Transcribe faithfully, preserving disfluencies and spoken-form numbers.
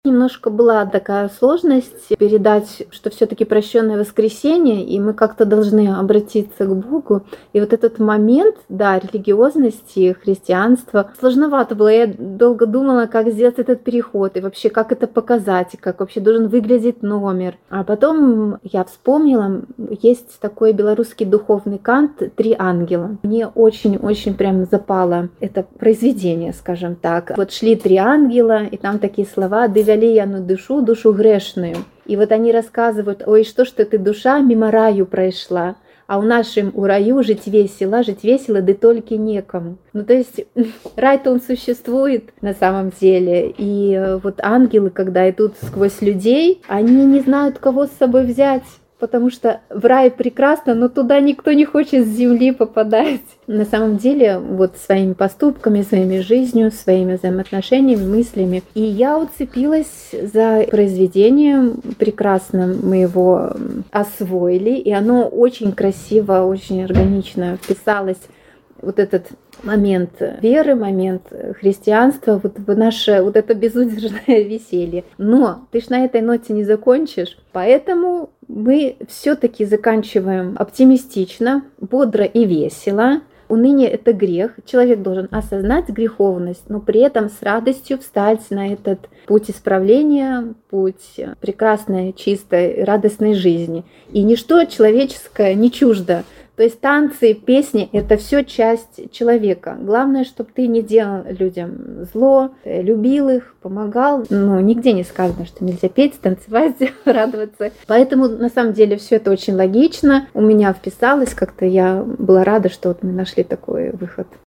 Немножко была такая сложность передать, что всё-таки прощенное воскресение, и мы как-то должны обратиться к Богу. И вот этот момент, да, религиозности, христианства, сложновато было. Я долго думала, как сделать этот переход, и вообще, как это показать, и как вообще должен выглядеть номер. А потом я вспомнила, есть такой белорусский духовный кант "Три ангела". Мне очень-очень прям запало это произведение, скажем так. Вот шли три ангела, и там такие слова: "Ды вялі яны душу, душу грешную". И вот они рассказывают: "Ой, что ж ты, душа, мимо раю прошла, а у нашим у раю жить весело, жить весело, да только некому". Ну, то есть рай-то он существует на самом деле. И вот ангелы, когда идут сквозь людей, они не знают, кого с собой взять. Потому что в рай прекрасно, но туда никто не хочет с земли попадать. На самом деле, вот своими поступками, своими жизнью, своими взаимоотношениями, мыслями. И я уцепилась за произведение прекрасно, мы его освоили, и оно очень красиво, очень органично вписалось, вот этот момент веры, момент христианства, вот в наше вот это безудержное веселье. Но ты ж на этой ноте не закончишь, поэтому мы всё-таки заканчиваем оптимистично, бодро и весело. Уныние — это грех. Человек должен осознать греховность, но при этом с радостью встать на этот путь исправления, путь прекрасной, чистой, радостной жизни. И ничто человеческое не чуждо. То есть танцы, песни — это всё часть человека. Главное, чтоб ты не делал людям зло, любил их, помогал. Ну, нигде не сказано, что нельзя петь, танцевать, радоваться. Поэтому, на самом деле, всё это очень логично. У меня вписалось как-то. Я была рада, что вот мы нашли такой выход.